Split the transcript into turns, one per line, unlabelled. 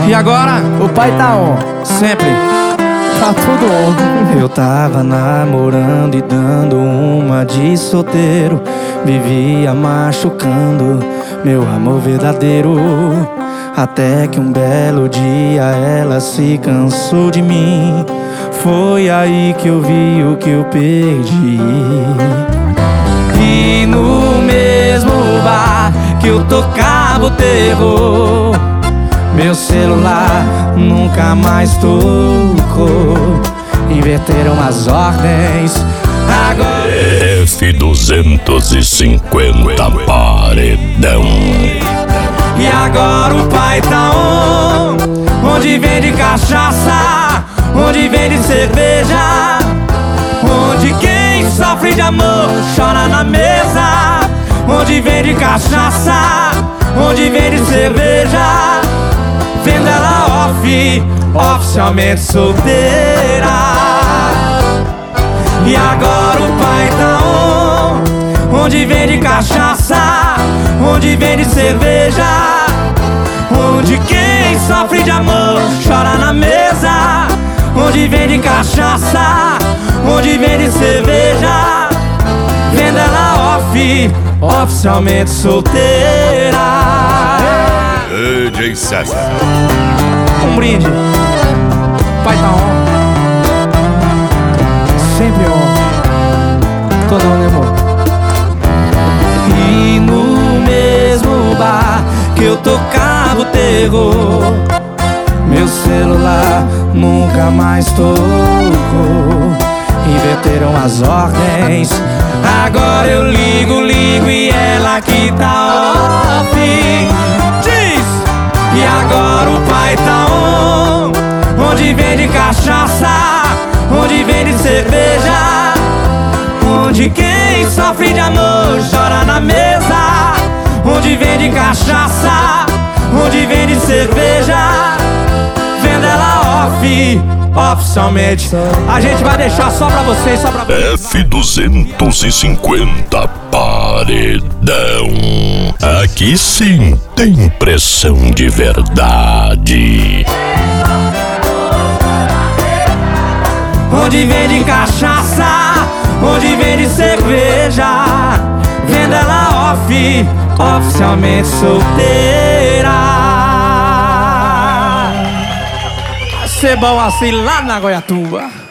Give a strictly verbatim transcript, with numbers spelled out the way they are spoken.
E agora?
O pai tá on.
Sempre.
Tá tudo on.
Eu tava namorando e dando uma de solteiro. Vivia machucando meu amor verdadeiro. Até que um belo dia ela se cansou de mim. Foi aí que eu vi o que eu perdi. E no mesmo bar que eu tocava o terror, meu celular nunca mais tocou. Inverteram as ordens. Agora
F duzentos e cinquenta paredão.
E agora o pai tá on, onde vende cachaça, onde vende cerveja, onde quem sofre de amor chora na mesa. Onde vende cachaça, onde vende cerveja, vendo ela off, oficialmente solteira. E agora o pai tá on, onde vende cachaça, onde vende cerveja, onde quem sofre de amor chora na mesa. Onde vende cachaça, onde vende cerveja, vendo ela off, oficialmente solteira.
D J César.
Um brinde. Pai tá on.
Sempre on. Todo on, né, amor?
E no mesmo bar que eu tocava o terror, meu celular nunca mais tocou. Inverteram as ordens. Agora eu ligo, ligo e ela que tá off. Diz! E agora o pai tá on, onde vende cachaça, onde vende cerveja, onde quem sofre de amor chora na mesa. Onde vende cachaça, onde vende cerveja, vendo ela off, oficialmente. A gente vai deixar só pra vocês, só pra vocês.
F duzentos e cinquenta paredão. Aqui sim tem pressão de verdade.
Onde vende cachaça, onde vende cerveja, vendo ela off, oficialmente solteira.
Ser bom assim lá na Goiatuba.